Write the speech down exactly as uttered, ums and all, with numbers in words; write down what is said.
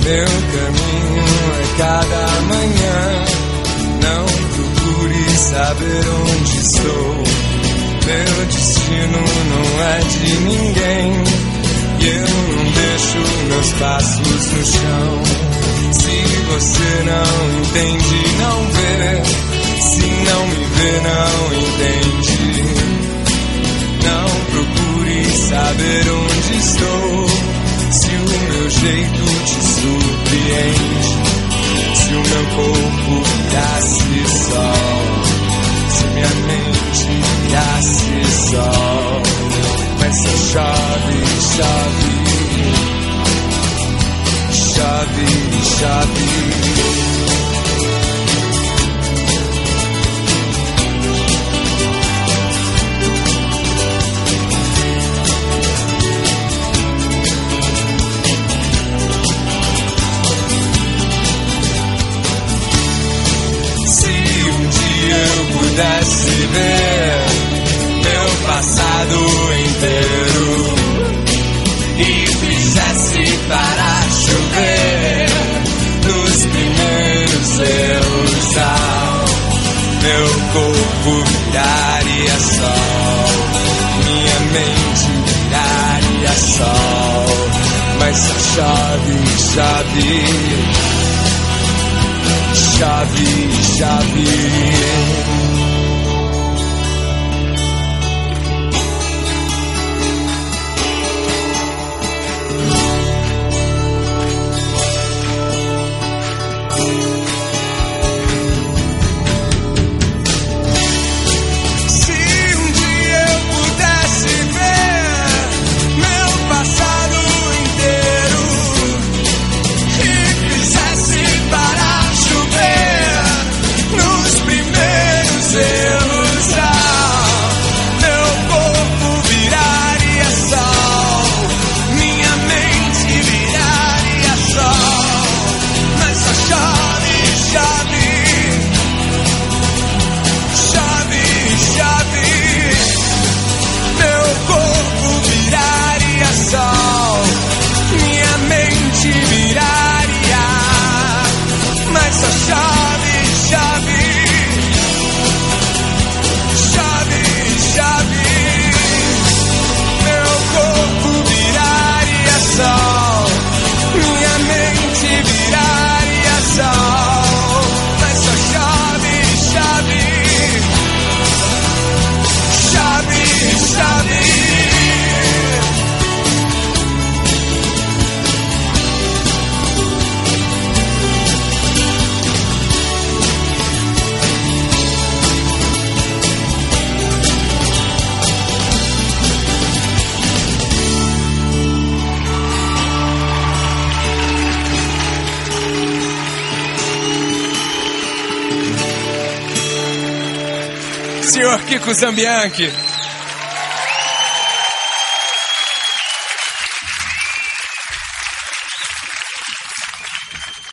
Meu caminho é cada manhã. Não procure saber onde estou. Meu destino não é de ninguém. E eu não deixo meus passos no chão. Se você não entende, não vê. Se não me vê, não entende. Não procure saber onde estou. Se o meu jeito te surpreende. Se o meu corpo virasse sol. Se minha mente virasse sol. Mas só chove, chove. Chove, chove. Pudesse ver meu passado inteiro e fizesse parar chover nos primeiros erros, ah, meu corpo viraria sol, minha mente viraria sol, mas só chove, chove, chove, chove. Senhor Kiko Zambianchi.